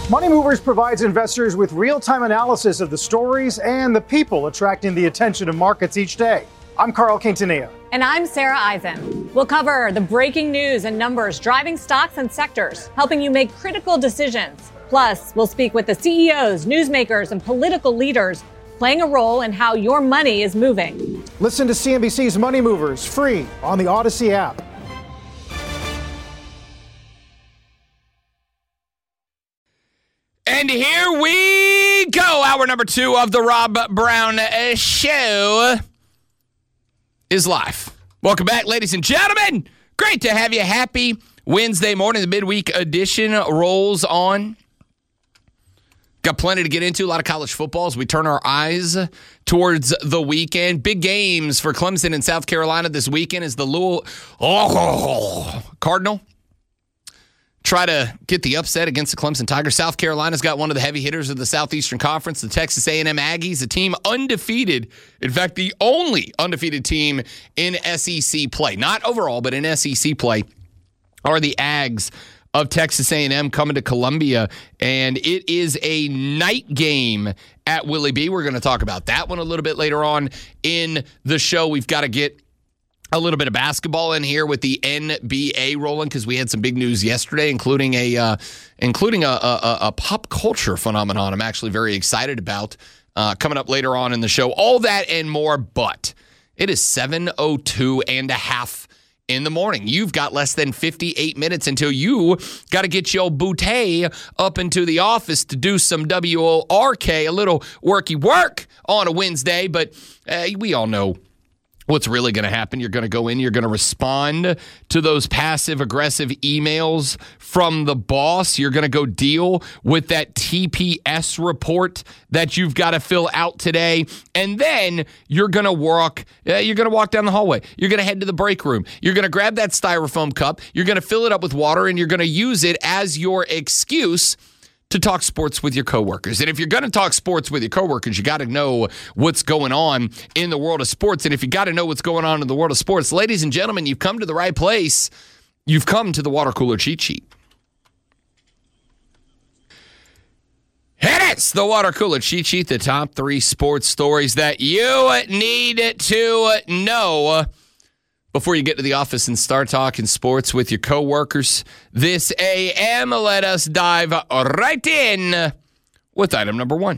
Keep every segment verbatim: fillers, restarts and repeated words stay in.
Money Movers provides investors with real-time analysis of the stories and the people attracting the attention of markets each day. I'm Carl Quintanilla. And I'm Sarah Eisen. We'll cover the breaking news and numbers driving stocks and sectors, helping you make critical decisions. Plus, we'll speak with the C E Os, newsmakers, and political leaders playing a role in how your money is moving. Listen to C N B C's Money Movers free on the Odyssey app. And here we go. Hour number two of the Rob Brown Show is live. Welcome back, ladies and gentlemen. Great to have you. Happy Wednesday morning. The midweek edition rolls on. Got plenty to get into. A lot of college football as we turn our eyes towards the weekend. Big games for Clemson and South Carolina this weekend as the Louisville oh, Cardinal try to get the upset against the Clemson Tigers. South Carolina's got one of the heavy hitters of the Southeastern Conference, the Texas A and M Aggies, a team undefeated. In fact, the only undefeated team in S E C play. Not overall, but in S E C play are the Ags of Texas A and M coming to Columbia, and it is a night game at Willie B. We're going to talk about that one a little bit later on in the show. We've got to get a little bit of basketball in here with the N B A rolling because we had some big news yesterday, including a uh, including a, a, a pop culture phenomenon I'm actually very excited about uh, coming up later on in the show. All that and more, but it is seven oh two and a half in the morning. You've got less than fifty-eight minutes until you got to get your bootay up into the office to do some W O R K, a little worky work on a Wednesday, but uh, we all know what's really going to happen. You're going to go in, you're going to respond to those passive-aggressive emails from the boss. You're going to go deal with that T P S report that you've got to fill out today. And then you're going to walk, uh, you're going to walk down the hallway. You're going to head to the break room. You're going to grab that styrofoam cup. You're going to fill it up with water, and you're going to use it as your excuse to talk sports with your coworkers. And if you're going to talk sports with your coworkers, you got to know what's going on in the world of sports. And if you got to know what's going on in the world of sports, ladies and gentlemen, you've come to the right place. You've come to the Water Cooler Cheat Sheet. And it's the Water Cooler Cheat Sheet, the top three sports stories that you need to know before you get to the office and start talking sports with your coworkers this A M. Let us dive right in with item number one.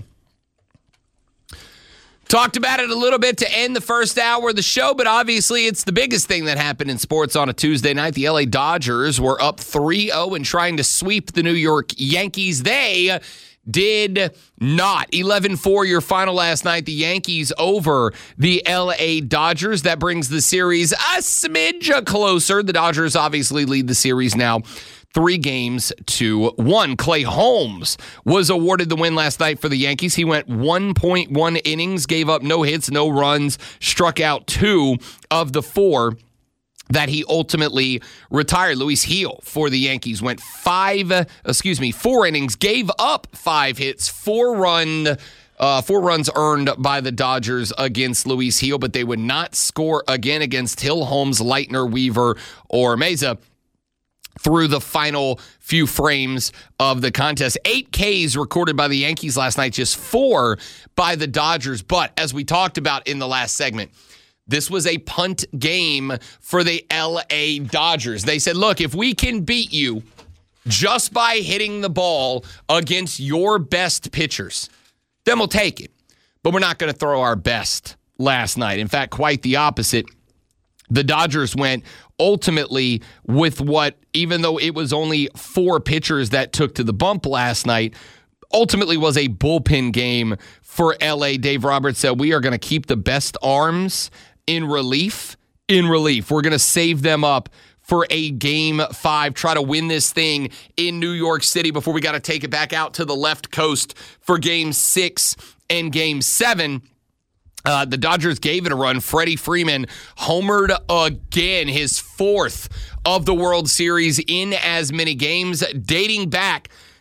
Talked about it a little bit to end the first hour of the show, but obviously it's the biggest thing that happened in sports on a Tuesday night. The L A Dodgers were up three oh and trying to sweep the New York Yankees. They did not. eleven four your final last night. The Yankees over the L A Dodgers. That brings the series a smidge closer. The Dodgers obviously lead the series now three games to one. Clay Holmes was awarded the win last night for the Yankees. He went one point one innings, gave up no hits, no runs, struck out two of the four that he ultimately retired. Luis Gil for the Yankees went five, excuse me, four innings, gave up five hits, four run, uh, four runs earned by the Dodgers against Luis Gil, but they would not score again against Hill, Holmes, Leitner, Weaver, or Meza through the final few frames of the contest. Eight Ks recorded by the Yankees last night, just four by the Dodgers. But as we talked about in the last segment, this was a punt game for the L A Dodgers. They said, look, if we can beat you just by hitting the ball against your best pitchers, then we'll take it. But we're not going to throw our best last night. In fact, quite the opposite. The Dodgers went ultimately with what, even though it was only four pitchers that took to the bump last night, ultimately was a bullpen game for L A. Dave Roberts said, we are going to keep the best arms in relief, in relief. We're going to save them up for a game five, try to win this thing in New York City before we got to take it back out to the left coast for game six and game seven. Uh, the Dodgers gave it a run. Freddie Freeman homered again, his fourth of the World Series in as many games, dating back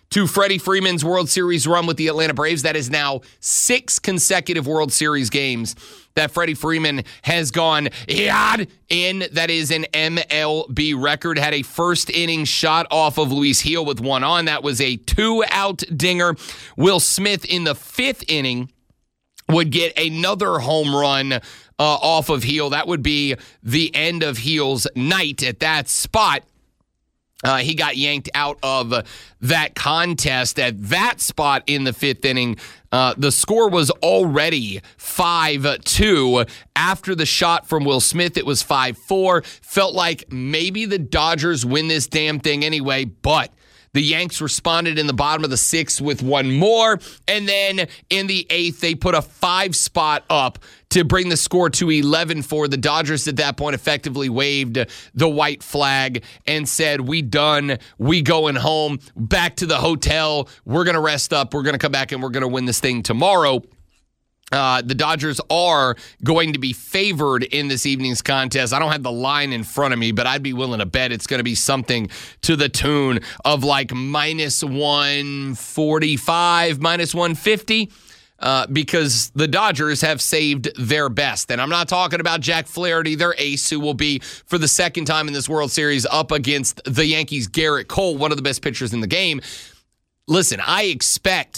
to Freddie Freeman's World Series run with the Atlanta Braves. That is now six consecutive World Series games that Freddie Freeman has gone yard in. That is an M L B record. Had a first inning shot off of Luis Gil with one on. That was a two-out dinger. Will Smith in the fifth inning would get another home run uh, off of Gil. That would be the end of Gil's night at that spot. Uh, he got yanked out of that contest at that spot in the fifth inning. Uh, the score was already five two. After the shot from Will Smith, it was five four. Felt like maybe the Dodgers win this damn thing anyway, but the Yanks responded in the bottom of the sixth with one more. And then in the eighth, they put a five spot up to bring the score to eleven four. The Dodgers at that point effectively waved the white flag and said, we done, we going home, back to the hotel. We're going to rest up. We're going to come back and we're going to win this thing tomorrow. Uh, the Dodgers are going to be favored in this evening's contest. I don't have the line in front of me, but I'd be willing to bet it's going to be something to the tune of like minus one forty-five, minus one fifty, uh, because the Dodgers have saved their best. And I'm not talking about Jack Flaherty, their ace, who will be, for the second time in this World Series, up against the Yankees' Garrett Cole, one of the best pitchers in the game. Listen, I expect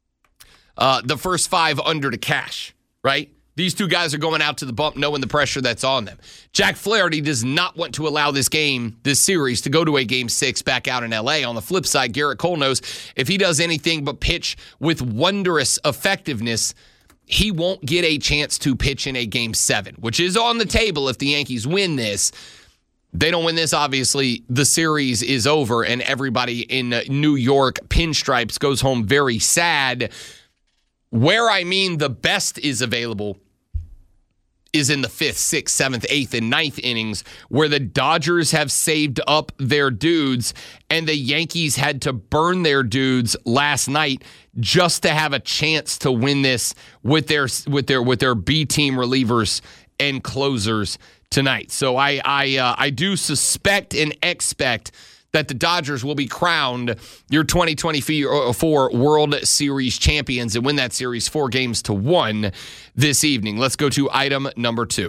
Uh, the first five under to cash, right? These two guys are going out to the bump knowing the pressure that's on them. Jack Flaherty does not want to allow this game, this series, to go to a game six back out in L A. On the flip side, Garrett Cole knows if he does anything but pitch with wondrous effectiveness, he won't get a chance to pitch in a game seven, which is on the table if the Yankees win this. They don't win this, obviously, the series is over, and everybody in New York pinstripes goes home very sad. Where I mean the best is available is in the fifth, sixth, seventh, eighth, and ninth innings, where the Dodgers have saved up their dudes and the Yankees had to burn their dudes last night just to have a chance to win this with their with their with their B team relievers and closers tonight. So I I uh, I do suspect and expect that the Dodgers will be crowned your twenty twenty-four World Series champions and win that series four games to one this evening. Let's go to item number two.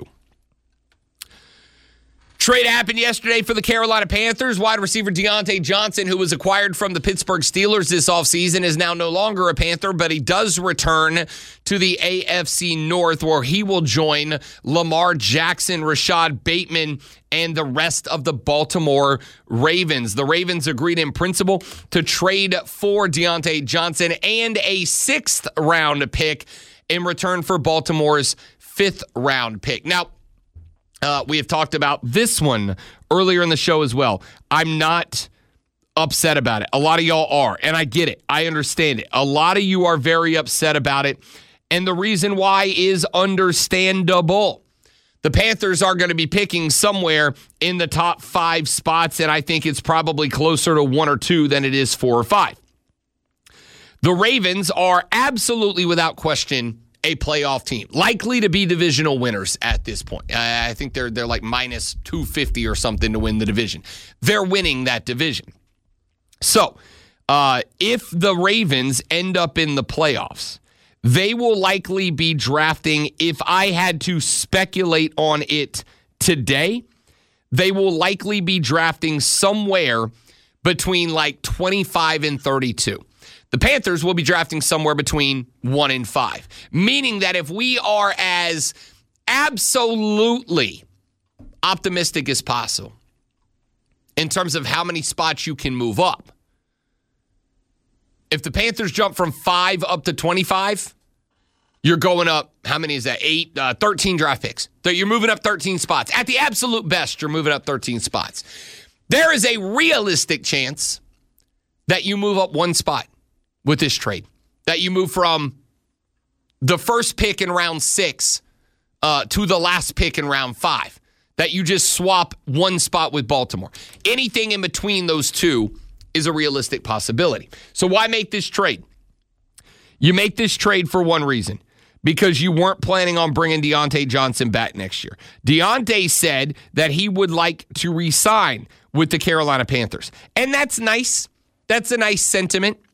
Trade happened yesterday for the Carolina Panthers. Wide receiver Deontay Johnson, who was acquired from the Pittsburgh Steelers this offseason, is now no longer a Panther, but he does return to the A F C North, where he will join Lamar Jackson, Rashad Bateman, and the rest of the Baltimore Ravens. The Ravens agreed in principle to trade for Deontay Johnson and a sixth round pick in return for Baltimore's fifth round pick. Now, Uh, we have talked about this one earlier in the show as well. I'm not upset about it. A lot of y'all are, and I get it. I understand it. A lot of you are very upset about it, and the reason why is understandable. The Panthers are going to be picking somewhere in the top five spots, and I think it's probably closer to one or two than it is four or five. The Ravens are absolutely, without question, a playoff team, likely to be divisional winners at this point. I think they're they're like minus two fifty or something to win the division. They're winning that division. So, uh, if the Ravens end up in the playoffs, they will likely be drafting, if I had to speculate on it today, they will likely be drafting somewhere between like twenty-five and thirty-two. The Panthers will be drafting somewhere between one and five, meaning that if we are as absolutely optimistic as possible in terms of how many spots you can move up, if the Panthers jump from five up to twenty-five, you're going up, how many is that? Eight, uh, thirteen draft picks. So you're moving up thirteen spots. At the absolute best, you're moving up thirteen spots. There is a realistic chance that you move up one spot with this trade, that you move from the first pick in round six uh, to the last pick in round five, that you just swap one spot with Baltimore. Anything in between those two is a realistic possibility. So why make this trade? You make this trade for one reason, because you weren't planning on bringing Deontay Johnson back next year. Deontay said that he would like to re-sign with the Carolina Panthers, and that's nice. That's a nice sentiment.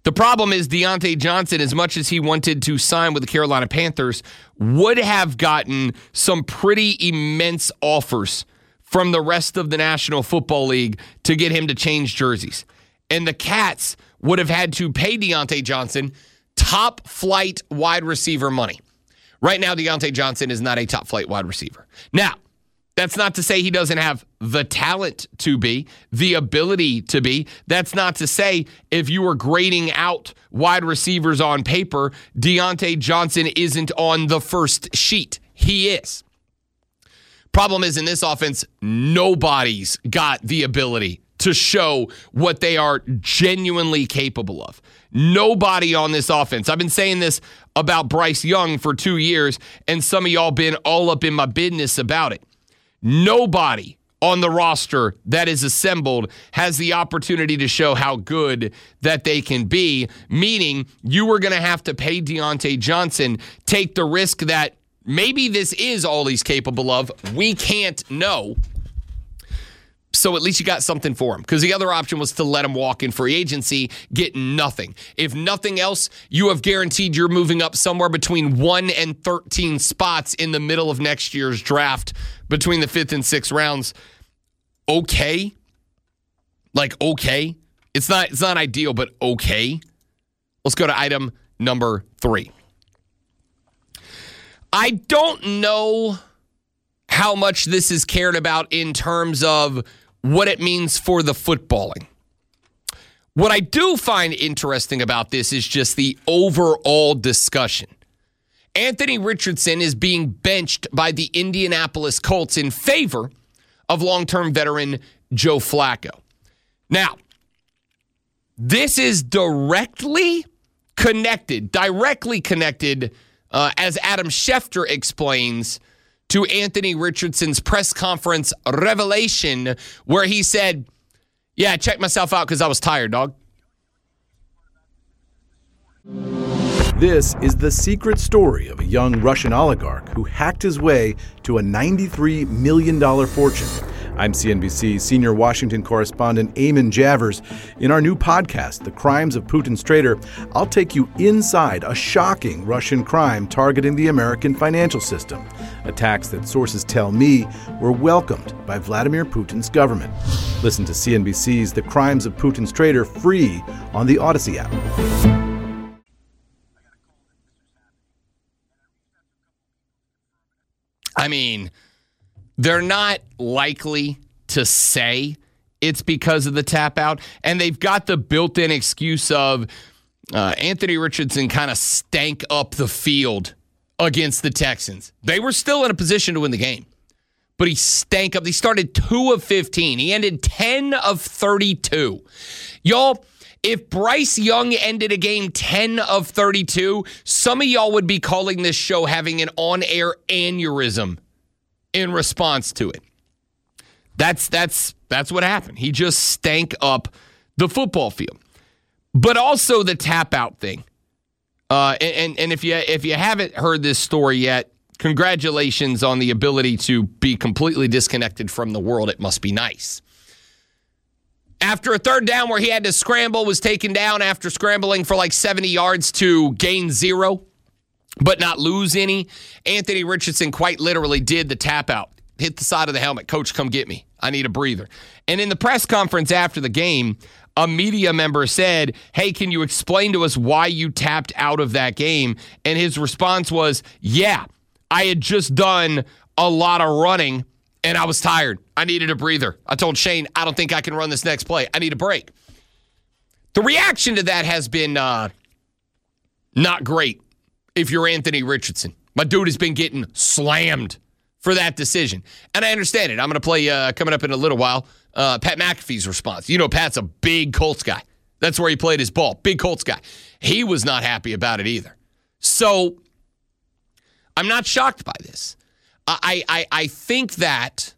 The problem is Diontae Johnson, as much as he wanted to sign with the Carolina Panthers, would have gotten some pretty immense offers from the rest of the National Football League to get him to change jerseys. And the Cats would have had to pay Diontae Johnson top flight wide receiver money. Right now, Diontae Johnson is not a top flight wide receiver. Now, that's not to say he doesn't have the talent to be, the ability to be. That's not to say if you were grading out wide receivers on paper, Diontae Johnson isn't on the first sheet. He is. Problem is, in this offense, nobody's got the ability to show what they are genuinely capable of. Nobody on this offense. I've been saying this about Bryce Young for two years, and some of y'all been all up in my business about it. Nobody on the roster that is assembled has the opportunity to show how good that they can be, meaning you were going to have to pay Diontae Johnson, take the risk that maybe this is all he's capable of. We can't know. So at least you got something for him, because the other option was to let him walk in free agency, get nothing. If nothing else, you have guaranteed you're moving up somewhere between one and thirteen spots in the middle of next year's draft between the fifth and sixth rounds. Okay. Like, okay. It's not, it's not ideal, but okay. Let's go to item number three. I don't know how much this is cared about in terms of what it means for the footballing. What I do find interesting about this is just the overall discussion. Anthony Richardson is being benched by the Indianapolis Colts in favor of long-term veteran Joe Flacco. Now, this is directly connected, directly connected, uh, as Adam Schefter explains, to Anthony Richardson's press conference revelation where he said, yeah, I checked myself out because I was tired, dog. This is the secret story of a young Russian oligarch who hacked his way to a ninety-three million dollars fortune. I'm C N B C senior Washington correspondent Eamon Javers. In our new podcast, The Crimes of Putin's Traitor, I'll take you inside a shocking Russian crime targeting the American financial system. Attacks that sources tell me were welcomed by Vladimir Putin's government. Listen to C N B C's The Crimes of Putin's Traitor free on the Odyssey app. I mean, they're not likely to say it's because of the tap out, and they've got the built-in excuse of uh, Anthony Richardson kind of stank up the field against the Texans. They were still in a position to win the game, but he stank up. He started two of fifteen. He ended ten of thirty-two. Y'all, if Bryce Young ended a game ten of thirty-two, some of y'all would be calling this show having an on-air aneurysm in response to it. That's that's that's what happened. He just stank up the football field. But also the tap out thing. Uh, and and if you if you haven't heard this story yet, congratulations on the ability to be completely disconnected from the world. It must be nice. After a third down where he had to scramble, was taken down after scrambling for like seventy yards to gain zero, but not lose any, Anthony Richardson quite literally did the tap out. Hit the side of the helmet. Coach, come get me. I need a breather. And in the press conference after the game, a media member said, hey, can you explain to us why you tapped out of that game? And his response was, yeah, I had just done a lot of running and I was tired. I needed a breather. I told Shane, I don't think I can run this next play. I need a break. The reaction to that has been uh, not great if you're Anthony Richardson. My dude has been getting slammed for that decision. And I understand it. I'm going to play, uh, coming up in a little while, uh, Pat McAfee's response. You know, Pat's a big Colts guy. That's where he played his ball. Big Colts guy. He was not happy about it either. So I'm not shocked by this. I, I, I think that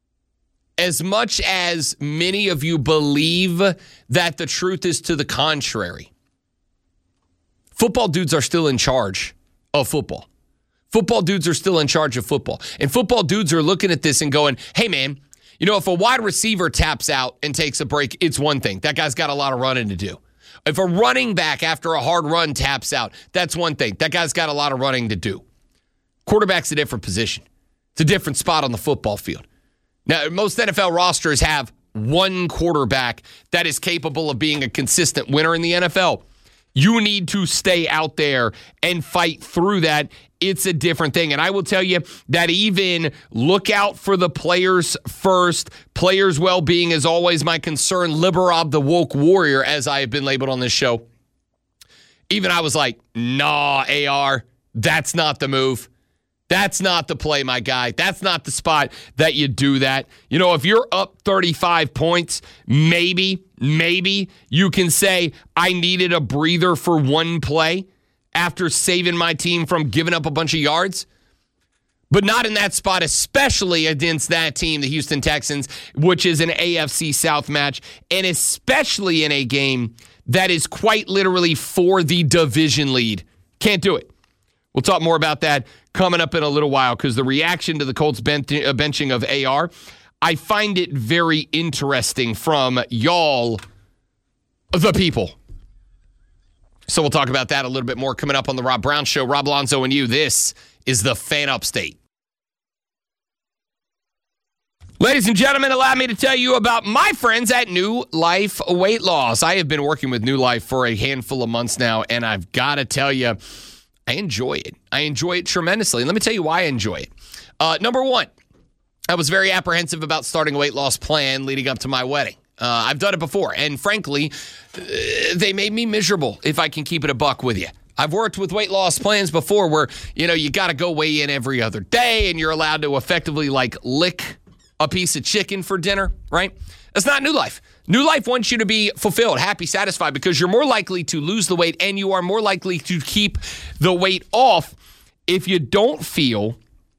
as much as many of you believe that the truth is to the contrary, football dudes are still in charge of football. Football dudes are still in charge of football. And football dudes are looking at this and going, hey, man, you know, if a wide receiver taps out and takes a break, it's one thing. That guy's got a lot of running to do. If a running back after a hard run taps out, that's one thing. That guy's got a lot of running to do. Quarterback's a different position. It's a different spot on the football field. Now, most N F L rosters have one quarterback that is capable of being a consistent winner in the N F L. You need to stay out there and fight through that. It's a different thing. And I will tell you that even look out for the players first. Players' well-being is always my concern. Liberob the woke warrior, as I have been labeled on this show. Even I was like, nah, A R, that's not the move. That's not the play, my guy. That's not the spot that you do that. You know, if you're up thirty-five points, maybe, maybe you can say, I needed a breather for one play after saving my team from giving up a bunch of yards. But not in that spot, especially against that team, the Houston Texans, which is an A F C South match, and especially in a game that is quite literally for the division lead. Can't do it. We'll talk more about that coming up in a little while, because the reaction to the Colts bench- uh, benching of A R, I find it very interesting from y'all, the people. So we'll talk about that a little bit more coming up on the Rob Brown Show. Rob Alonzo and you, this is the Fan Upstate. Ladies and gentlemen, allow me to tell you about my friends at New Life Weight Loss. I have been working with New Life for a handful of months now, and I've got to tell you, I enjoy it. I enjoy it tremendously. And let me tell you why I enjoy it. Uh, number one, I was very apprehensive about starting a weight loss plan leading up to my wedding. Uh, I've done it before. And frankly, uh, they made me miserable, if I can keep it a buck with you. I've worked with weight loss plans before where, you know, you got to go weigh in every other day and you're allowed to effectively like lick a piece of chicken for dinner, right? That's not New Life. New Life wants you to be fulfilled, happy, satisfied, because you're more likely to lose the weight and you are more likely to keep the weight off if you don't feel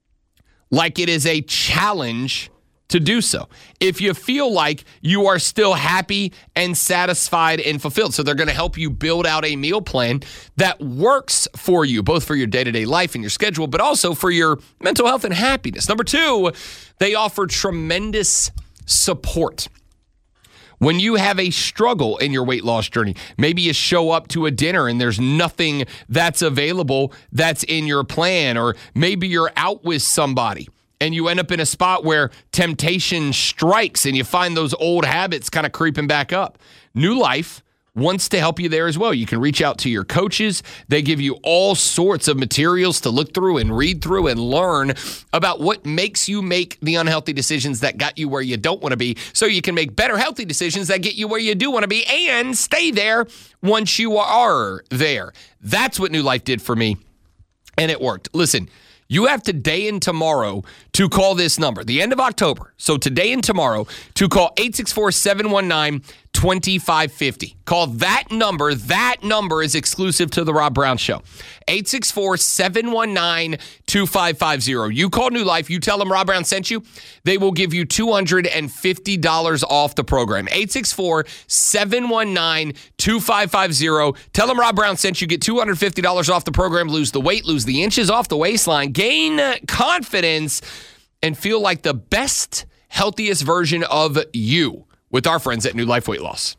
like it is a challenge to do so. If you feel like you are still happy and satisfied and fulfilled. So they're going to help you build out a meal plan that works for you, both for your day-to-day life and your schedule, but also for your mental health and happiness. Number two, they offer tremendous support. When you have a struggle in your weight loss journey, maybe you show up to a dinner and there's nothing that's available that's in your plan, or maybe you're out with somebody and you end up in a spot where temptation strikes and you find those old habits kind of creeping back up. New Life wants to help you there as well. You can reach out to your coaches. They give you all sorts of materials to look through and read through and learn about what makes you make the unhealthy decisions that got you where you don't want to be, so you can make better healthy decisions that get you where you do want to be and stay there once you are there. That's what New Life did for me, and it worked. Listen, you have today and tomorrow to call this number, the end of October. So today and tomorrow to call eight six four, seven one nine, two five five zero. Call that number. That number is exclusive to the Rob Brown Show. eight six four, seven one nine, two five five zero. You call New Life. You tell them Rob Brown sent you. They will give you two hundred fifty dollars off the program. eight six four, seven one nine, two five five zero. Tell them Rob Brown sent you. Get two hundred fifty dollars off the program. Lose the weight. Lose the inches off the waistline. Gain confidence and feel like the best, healthiest version of you with our friends at New Life Weight Loss.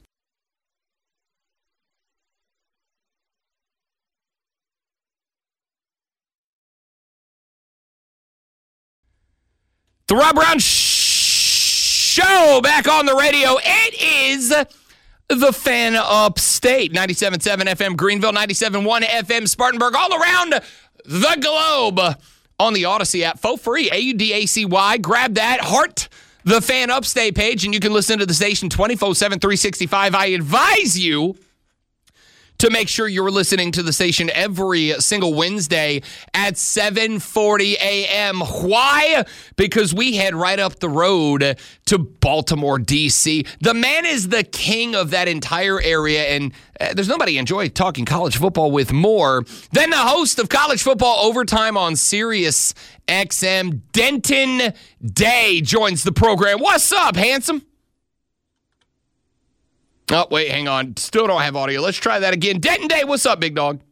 The Rob Brown Show back on the radio. It is the Fan Upstate. ninety-seven point seven F M Greenville, ninety-seven point one F M Spartanburg, all around the globe on the Odyssey app. For free, A U D A C Y. Grab that. Heart the Fan Upstate page, and you can listen to the station twenty-four seven, three sixty-five. I advise you to make sure you're listening to the station every single Wednesday at seven forty a.m. Why? Because we head right up the road to Baltimore, D C. The man is the king of that entire area, and uh, there's nobody I enjoy talking college football with more than the host of College Football Overtime on Sirius X M. Denton Day joins the program. What's up, handsome? Oh, wait, hang on. Still don't have audio. Let's try that again. Denton Day, what's up, big dog?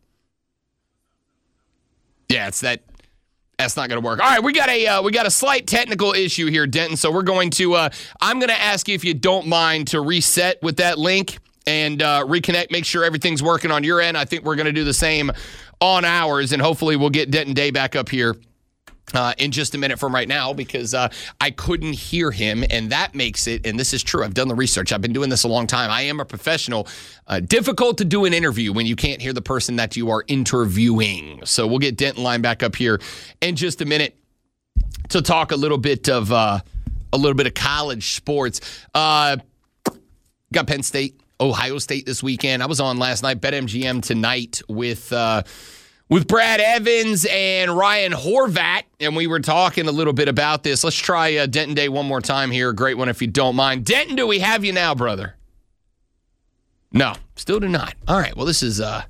Yeah, it's that. That's not going to work. All right, we got a uh, we got a slight technical issue here, Denton. So we're going to. Uh, I'm going to ask you if you don't mind to reset with that link, and uh, reconnect, make sure everything's working on your end. I think we're going to do the same on ours, and hopefully we'll get Denton Day back up here Uh, in just a minute from right now, because uh, I couldn't hear him, and that makes it, and this is true, I've done the research, I've been doing this a long time, I am a professional, uh, difficult to do an interview when you can't hear the person that you are interviewing. So we'll get Denton line back up here in just a minute to talk a little bit of uh, a little bit of college sports. Uh, got Penn State, Ohio State this weekend. I was on last night, BetMGM tonight with uh, with Brad Evans and Ryan Horvat, and we were talking a little bit about this. Let's try uh, Denton Day one more time here. Great one if you don't mind. Denton, do we have you now, brother? No, still do not. All right, well, this is uh,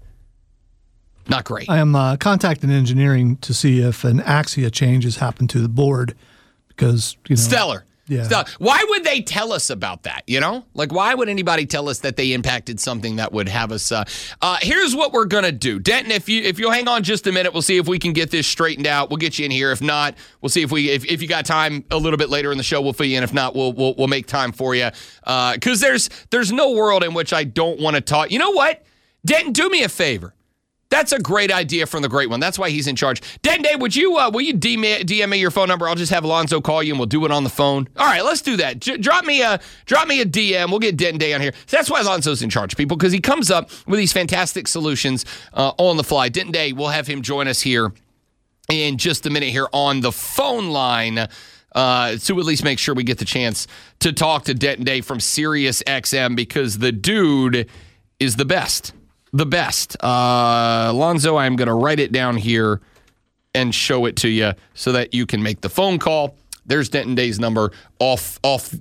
not great. I am uh, contacting engineering to see if an Axia change has happened to the board because, you know. Stellar. Yeah. Stellar. Why would they tell us about that, you know? Like, why would anybody tell us that they impacted something that would have us? Uh, uh, here's what we're going to do. Denton, if, you, if you'll hang on just a minute, we'll see if we can get this straightened out. We'll get you in here. If not, we'll see if we if, if you got time a little bit later in the show, we'll fill you in. If not, we'll we'll, we'll make time for you. Because uh, there's, there's no world in which I don't want to talk. You know what? Denton, do me a favor. That's a great idea from the great one. That's why he's in charge. Denton Day, would you uh, will you D M me your phone number? I'll just have Alonzo call you and we'll do it on the phone. All right, let's do that. J- drop me a drop me a D M. We'll get Denton Day on here. So that's why Alonzo's in charge, people, because he comes up with these fantastic solutions uh, on the fly. Denton Day, we'll have him join us here in just a minute here on the phone line uh, to at least make sure we get the chance to talk to Denton Day from Sirius X M, because the dude is the best. The best. Uh, Alonzo, I'm going to write it down here and show it to you so that you can make the phone call. There's Denton Day's number off, off,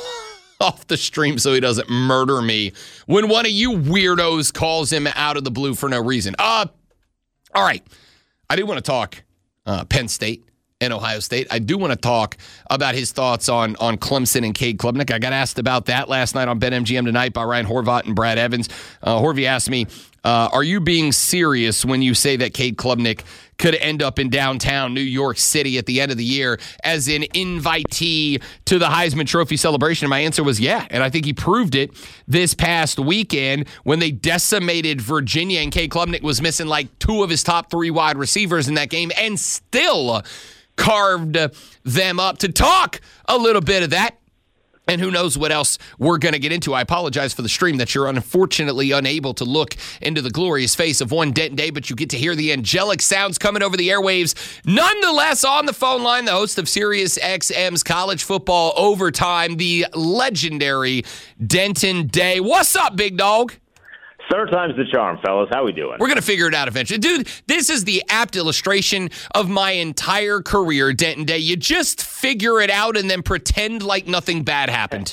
off the stream so he doesn't murder me when one of you weirdos calls him out of the blue for no reason. Uh, all right. I do want to talk uh, Penn State and Ohio State. I do want to talk about his thoughts on, on Clemson and Cade Klubnik. I got asked about that last night on BetMGM Tonight by Ryan Horvat and Brad Evans. Uh, Horvey asked me, uh, are you being serious when you say that Cade Klubnik could end up in downtown New York City at the end of the year as an invitee to the Heisman Trophy celebration? And my answer was yeah, and I think he proved it this past weekend when they decimated Virginia and Cade Klubnik was missing like two of his top three wide receivers in that game and still carved them up. To talk a little bit of that, and who knows what else we're going to get into. I apologize for the stream that you're unfortunately unable to look into the glorious face of one Denton Day, but you get to hear the angelic sounds coming over the airwaves. Nonetheless, on the phone line, the host of Sirius X M's College Football Overtime, the legendary Denton Day. What's up, big dog? Third time's the charm, fellas. How we doing? We're going to figure it out eventually. Dude, this is the apt illustration of my entire career, Denton Day. You just figure it out and then pretend like nothing bad happened.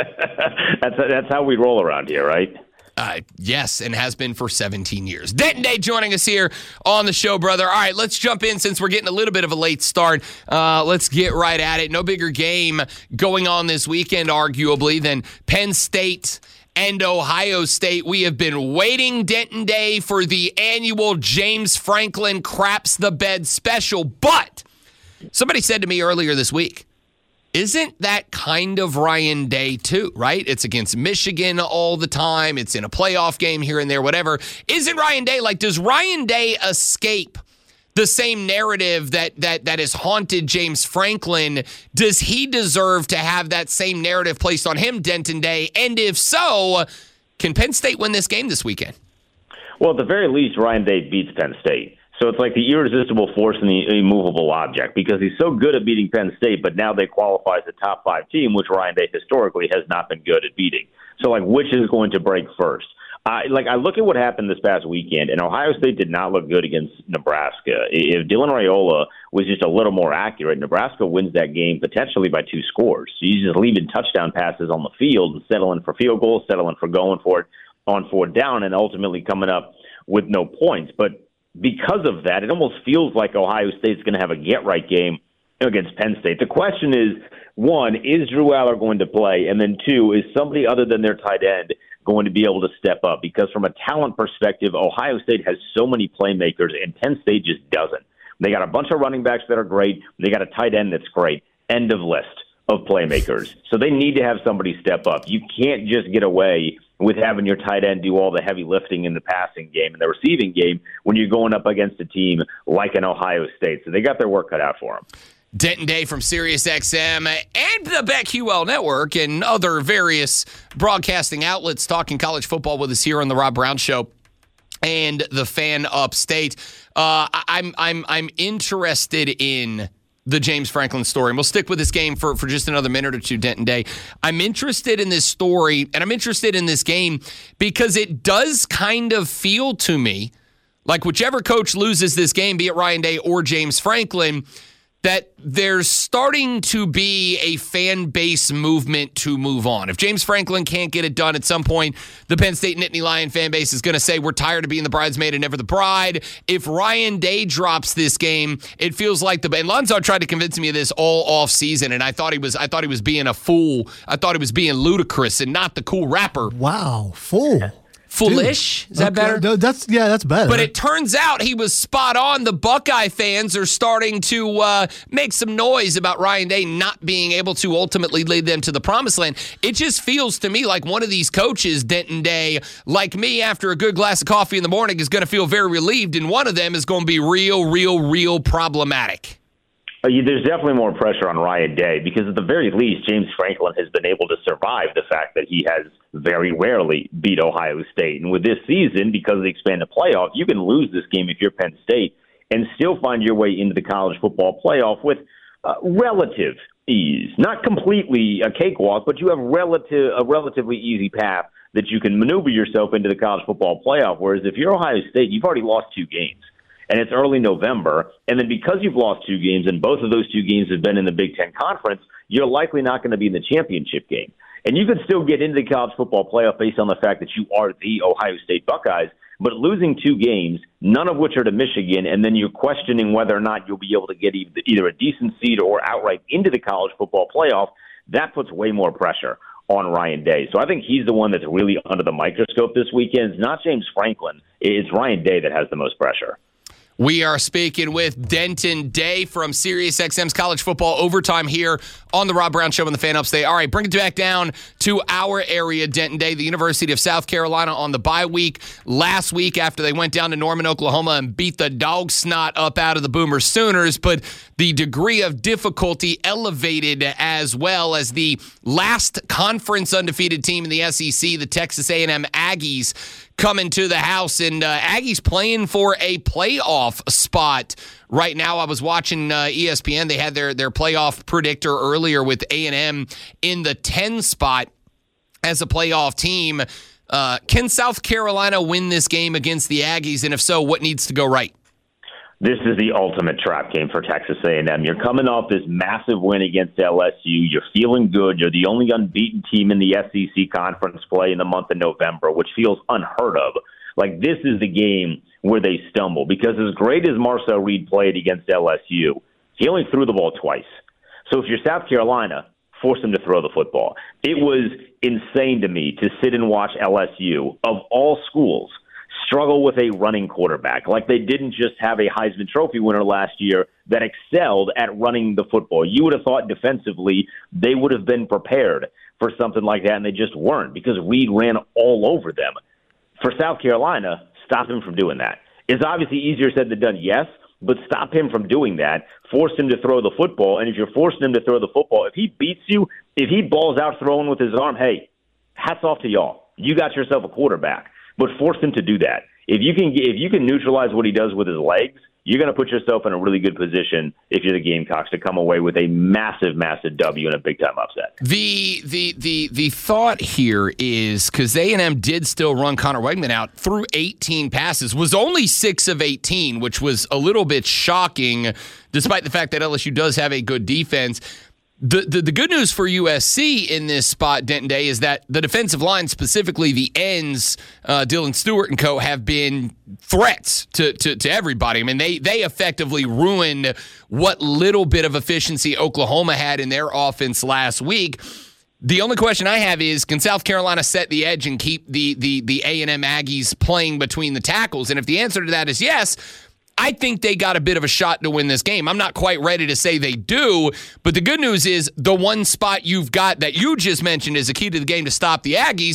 that's that's how we roll around here, right? Uh, yes, and has been for seventeen years. Denton Day joining us here on the show, brother. All right, let's jump in since we're getting a little bit of a late start. Uh, let's get right at it. No bigger game going on this weekend, arguably, than Penn State and Ohio State. We have been waiting, Denton Day, for the annual James Franklin Craps the Bed special. But somebody said to me earlier this week, isn't that kind of Ryan Day too, right? It's against Michigan all the time. It's in a playoff game here and there, whatever. Isn't Ryan Day, like, does Ryan Day escape the same narrative that that that has haunted James Franklin? Does he deserve to have that same narrative placed on him, Denton Day? And if so, can Penn State win this game this weekend? Well, at the very least, Ryan Day beats Penn State. So it's like the irresistible force and the immovable object, because he's so good at beating Penn State, but now they qualify as a top five team, which Ryan Day historically has not been good at beating. So, like, which is going to break first? Uh, like, I look at what happened this past weekend, and Ohio State did not look good against Nebraska. If Dylan Raiola was just a little more accurate, Nebraska wins that game potentially by two scores. So you just leaving touchdown passes on the field and settling for field goals, settling for going for it on fourth down, and ultimately coming up with no points. But because of that, it almost feels like Ohio State's going to have a get-right game against Penn State. The question is, one, is Drew Aller going to play? And then two, is somebody other than their tight end going to be able to step up? Because from a talent perspective, Ohio State has so many playmakers, and Penn State just doesn't. They got a bunch of running backs that are great. They got a tight end that's great. End of list of playmakers. So they need to have somebody step up. You can't just get away with having your tight end do all the heavy lifting in the passing game and the receiving game when you're going up against a team like an Ohio State. So they got their work cut out for them. Denton Day from SiriusXM and the BetQL Network and other various broadcasting outlets talking college football with us here on the Rob Brown Show and the Fan Upstate. Uh, I'm I'm I'm interested in the James Franklin story. And we'll stick with this game for, for just another minute or two, Denton Day. I'm interested in this story, and I'm interested in this game because it does kind of feel to me like whichever coach loses this game, be it Ryan Day or James Franklin, that there's starting to be a fan base movement to move on. If James Franklin can't get it done at some point, the Penn State Nittany Lion fan base is going to say we're tired of being the bridesmaid and never the bride. If Ryan Day drops this game, it feels like the and Lonzo tried to convince me of this all off season, and I thought he was I thought he was being a fool. I thought he was being ludicrous and not the cool rapper. Wow, fool. Foolish? Dude. Is that Okay, better? no, That's yeah, that's better. But it turns out he was spot on. The Buckeye fans are starting to uh, make some noise about Ryan Day not being able to ultimately lead them to the promised land. It just feels to me like one of these coaches, Denton Day, like me after a good glass of coffee in the morning, is going to feel very relieved, and one of them is going to be real, real, real problematic. Uh, yeah, there's definitely more pressure on Ryan Day because at the very least, James Franklin has been able to survive the fact that he has very rarely beat Ohio State. And with this season, because of the expanded playoff, you can lose this game if you're Penn State and still find your way into the college football playoff with uh, relative ease. Not completely a cakewalk, but you have relative a relatively easy path that you can maneuver yourself into the college football playoff. Whereas if you're Ohio State, you've already lost two games. And it's early November, and then because you've lost two games, and both of those two games have been in the Big Ten Conference, you're likely not going to be in the championship game. And you can still get into the college football playoff based on the fact that you are the Ohio State Buckeyes, but losing two games, none of which are to Michigan, and then you're questioning whether or not you'll be able to get either a decent seed or outright into the college football playoff, that puts way more pressure on Ryan Day. So I think he's the one that's really under the microscope this weekend. It's not James Franklin. It's Ryan Day that has the most pressure. We are speaking with Denton Day from SiriusXM's College Football Overtime here on the Rob Brown Show and the Fan Upstate. All right, bring it back down to our area, Denton Day, the University of South Carolina on the bye week last week after they went down to Norman, Oklahoma and beat the dog snot up out of the Boomer Sooners, but the degree of difficulty elevated as well as the last conference undefeated team in the S E C, the Texas A and M Aggies, coming to the house, and uh, Aggies playing for a playoff spot right now. I was watching uh, E S P N. They had their, their playoff predictor earlier with A and M in the ten spot as a playoff team. Uh, can South Carolina win this game against the Aggies? And if so, what needs to go right? This is the ultimate trap game for Texas A and M. You're coming off this massive win against L S U. You're feeling good. You're the only unbeaten team in the S E C conference play in the month of November, which feels unheard of. Like, this is the game where they stumble because as great as Marcel Reed played against L S U, he only threw the ball twice. So if you're South Carolina, force him to throw the football. It was insane to me to sit and watch L S U, of all schools, struggle with a running quarterback. Like, they didn't just have a Heisman Trophy winner last year that excelled at running the football. You would have thought defensively they would have been prepared for something like that, and they just weren't because Reed ran all over them. For South Carolina, stop him from doing that. It's obviously easier said than done, yes, but stop him from doing that. Force him to throw the football, and if you're forcing him to throw the football, if he beats you, if he balls out throwing with his arm, hey, hats off to y'all. You got yourself a quarterback. But force him to do that. If you can, if you can neutralize what he does with his legs, you're going to put yourself in a really good position if you're the Gamecocks to come away with a massive, massive W and a big time upset. The the the the thought here is because A and M did still run Connor Wegman out through eighteen passes, was only six of eighteen, which was a little bit shocking, despite the fact that L S U does have a good defense. The, the the good news for U S C in this spot, Denton Day, is that the defensive line, specifically the ends, uh, Dylan Stewart and co, have been threats to, to, to everybody. I mean, they they effectively ruined what little bit of efficiency Oklahoma had in their offense last week. The only question I have is, can South Carolina set the edge and keep the the the A and M Aggies playing between the tackles? And if the answer to that is yes, I think they got a bit of a shot to win this game. I'm not quite ready to say they do, but the good news is the one spot you've got that you just mentioned is a key to the game to stop the Aggies.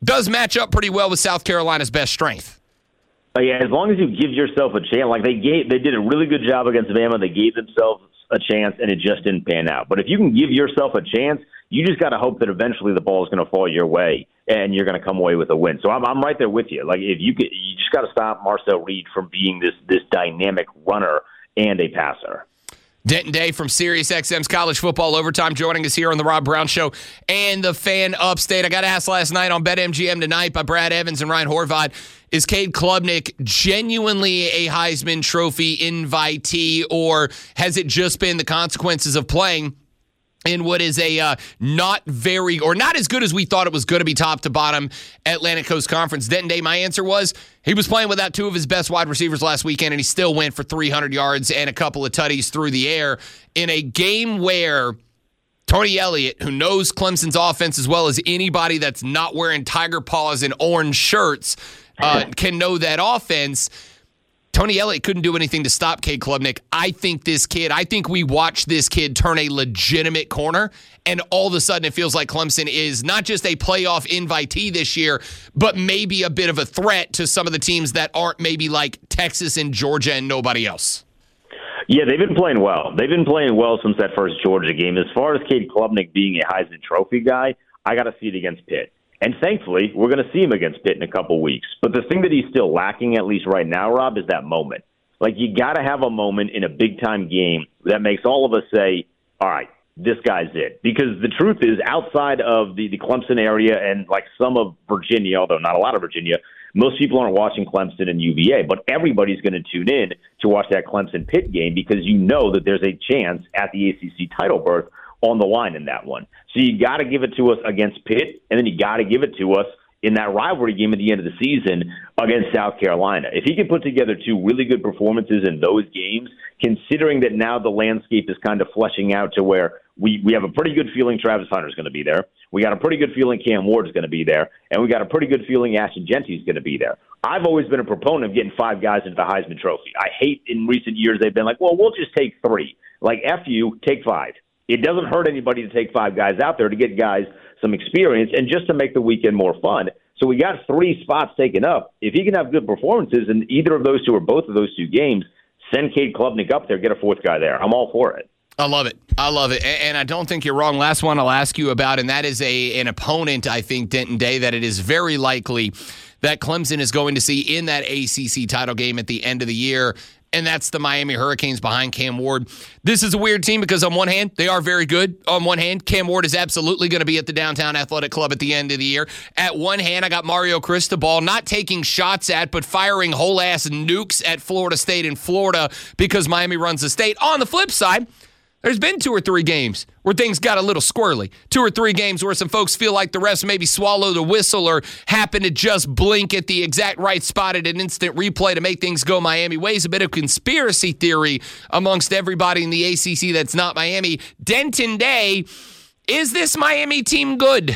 does match up pretty well with South Carolina's best strength. Uh, yeah, as long as you give yourself a chance, like they gave, they did a really good job against Bama. They gave themselves a chance, and it just didn't pan out. But if you can give yourself a chance, you just got to hope that eventually the ball is going to fall your way, and you're going to come away with a win. So I'm, I'm right there with you. Like if you could, you just got to stop Marcel Reed from being this this dynamic runner and a passer. Denton Day from SiriusXM's College Football Overtime joining us here on the Rob Brown Show and the Fan Upstate. I got asked last night on BetMGM Tonight by Brad Evans and Ryan Horvath, is Cade Klubnik genuinely a Heisman Trophy invitee, or has it just been the consequences of playing in what is a uh, not very, or not as good as we thought it was going to be top to bottom Atlantic Coast Conference? Denton Day, my answer was he was playing without two of his best wide receivers last weekend, and he still went for three hundred yards and a couple of tutties through the air in a game where Tony Elliott, who knows Clemson's offense as well as anybody that's not wearing tiger paws and orange shirts, uh, can know that offense. Tony Elliott couldn't do anything to stop Cade Klubnik. I think this kid, I think we watched this kid turn a legitimate corner, and all of a sudden it feels like Clemson is not just a playoff invitee this year, but maybe a bit of a threat to some of the teams that aren't maybe like Texas and Georgia and nobody else. Yeah, they've been playing well. They've been playing well since that first Georgia game. As far as Cade Klubnik being a Heisman Trophy guy, I got to see it against Pitt. And thankfully, we're going to see him against Pitt in a couple weeks. But the thing that he's still lacking, at least right now, Rob, is that moment. Like, you got to have a moment in a big-time game that makes all of us say, all right, this guy's it. Because the truth is, outside of the, the Clemson area and, like, some of Virginia, although not a lot of Virginia, most people aren't watching Clemson and U V A. But everybody's going to tune in to watch that Clemson-Pitt game because you know that there's a chance at the A C C title berth on the line in that one. So you got to give it to us against Pitt, and then you got to give it to us in that rivalry game at the end of the season against South Carolina. If he can put together two really good performances in those games, considering that now the landscape is kind of fleshing out to where we, we have a pretty good feeling Travis Hunter is going to be there, we got a pretty good feeling Cam Ward is going to be there, and we got a pretty good feeling Ashton Jeanty is going to be there. I've always been a proponent of getting five guys into the Heisman Trophy. I hate in recent years they've been like, well, we'll just take three. Like, F you, take five. It doesn't hurt anybody to take five guys out there to get guys some experience and just to make the weekend more fun. So we got three spots taken up. If he can have good performances in either of those two or both of those two games, send Cade Klubnik up there, get a fourth guy there. I'm all for it. I love it. I love it. And I don't think you're wrong. Last one I'll ask you about, and that is a an opponent, I think, Denton Day, that it is very likely that Clemson is going to see in that A C C title game at the end of the year, and that's the Miami Hurricanes behind Cam Ward. This is a weird team because on one hand, they are very good. On one hand, Cam Ward is absolutely going to be at the Downtown Athletic Club at the end of the year. At one hand, I got Mario Cristobal not taking shots at, but firing whole-ass nukes at Florida State in Florida because Miami runs the state. On the flip side, there's been two or three games where things got a little squirrely. Two or three games where some folks feel like the refs maybe swallowed a whistle or happen to just blink at the exact right spot at an instant replay to make things go Miami ways. A bit of conspiracy theory amongst everybody in the A C C that's not Miami. Denton Day, is this Miami team good?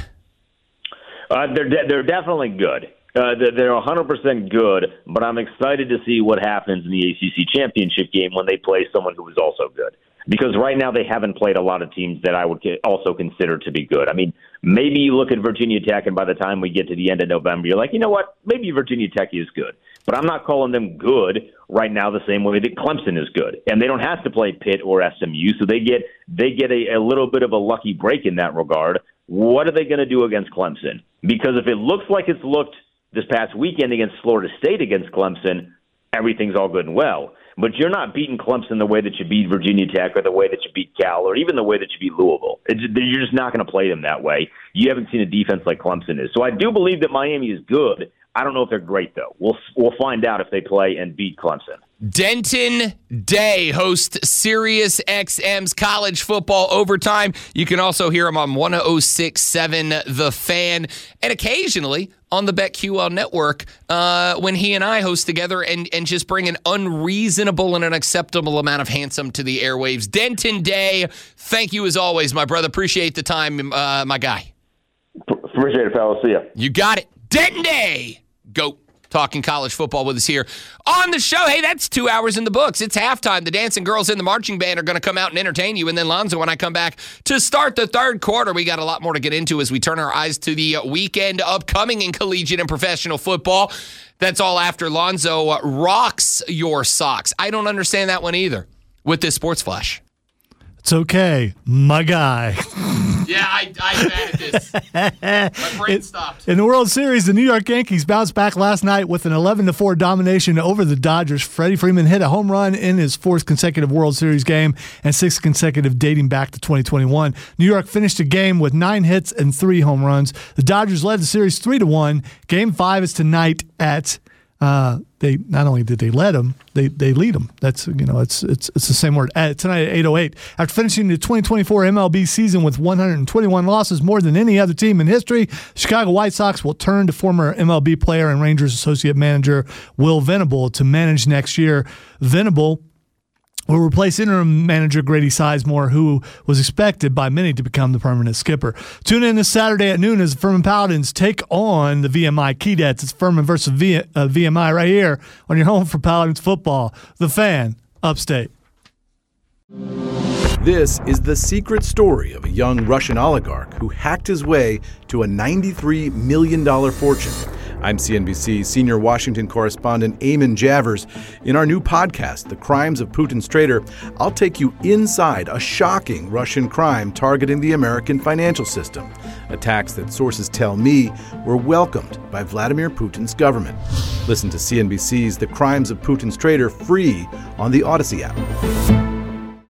Uh, they're de- they're definitely good. Uh, they're one hundred percent good, but I'm excited to see what happens in the A C C championship game when they play someone who is also good. Because right now they haven't played a lot of teams that I would also consider to be good. I mean, maybe you look at Virginia Tech, and by the time we get to the end of November, you're like, you know what? Maybe Virginia Tech is good. But I'm not calling them good right now the same way that Clemson is good. And they don't have to play Pitt or S M U, so they get they get a, a little bit of a lucky break in that regard. What are they going to do against Clemson? Because if it looks like it's looked this past weekend against Florida State against Clemson, everything's all good and well. But you're not beating Clemson the way that you beat Virginia Tech or the way that you beat Cal or even the way that you beat Louisville. It's, you're just not going to play them that way. You haven't seen a defense like Clemson is. So I do believe that Miami is good. I don't know if they're great, though. We'll we'll find out if they play and beat Clemson. Denton Day hosts SiriusXM's College Football Overtime. You can also hear him on one oh six point seven The Fan and occasionally on the BetQL network uh, when he and I host together and, and just bring an unreasonable and unacceptable amount of handsome to the airwaves. Denton Day, thank you as always, my brother. Appreciate the time, uh, my guy. Appreciate it, fellas. See ya. You got it. Denton Day. Go. talking college football with us here on the show. Hey, that's two hours in the books. It's halftime. The dancing girls in the marching band are going to come out and entertain you. And then, Lonzo, when I come back to start the third quarter, we got a lot more to get into as we turn our eyes to the weekend upcoming in collegiate and professional football. That's all after Lonzo uh, rocks your socks. I don't understand that one either with this Sports Flash. It's okay, my guy. Yeah, I, I'm bad at this. My brain stopped. In the World Series, the New York Yankees bounced back last night with an eleven to four domination over the Dodgers. Freddie Freeman hit a home run in his fourth consecutive World Series game and sixth consecutive dating back to twenty twenty-one. New York finished the game with nine hits and three home runs. The Dodgers led the series three to one. Game five is tonight at Uh, they not only did they let them, they they lead them. That's you know it's it's it's the same word. Uh, tonight at eight oh eight. After finishing the twenty twenty-four M L B season with one hundred twenty-one losses, more than any other team in history, the Chicago White Sox will turn to former M L B player and Rangers associate manager Will Venable to manage next year. Venable will replace interim manager Grady Sizemore, who was expected by many to become the permanent skipper. Tune in this Saturday at noon as the Furman Paladins take on the V M I Keydets. It's Furman versus v- uh, V M I right here on your home for Paladins football. The Fan, Upstate. This is the secret story of a young Russian oligarch who hacked his way to a ninety-three million dollars fortune. I'm C N B C senior Washington correspondent Eamon Javers. In our new podcast, The Crimes of Putin's Traitor, I'll take you inside a shocking Russian crime targeting the American financial system. Attacks that sources tell me were welcomed by Vladimir Putin's government. Listen to C N B C's The Crimes of Putin's Traitor free on the Odyssey app.